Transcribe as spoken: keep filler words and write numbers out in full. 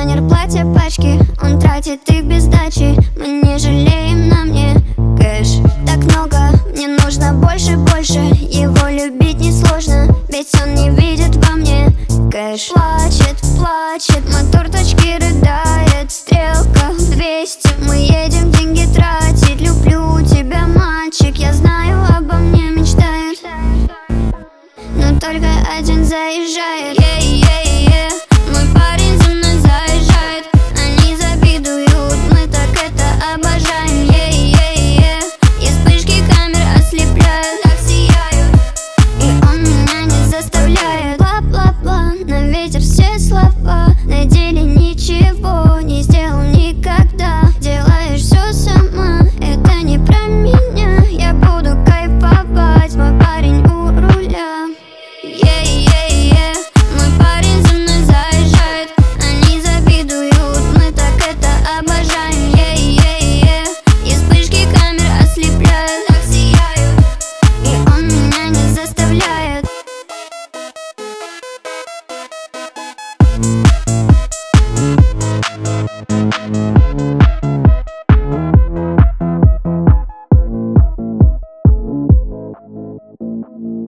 Дизайнер платья пачки, он тратит их без дачи. Мы не жалеем, на мне кэш так много, мне нужно больше, больше. Его любить несложно, ведь он не видит во мне кэш. Плачет, плачет, мотор тачки рыдает. Стрелка двести, мы едем деньги тратить. Люблю тебя, мальчик, я знаю, обо мне мечтает, но только один заезжает. Yeah-yeah-yeah. Мой парень за мной заезжает, они завидуют, мы так это обожаем. Yeah-yeah-yeah. И вспышки камер ослепляют, так сияют, и он меня не заставляет. Бла-бла-бла, на ветер все слова.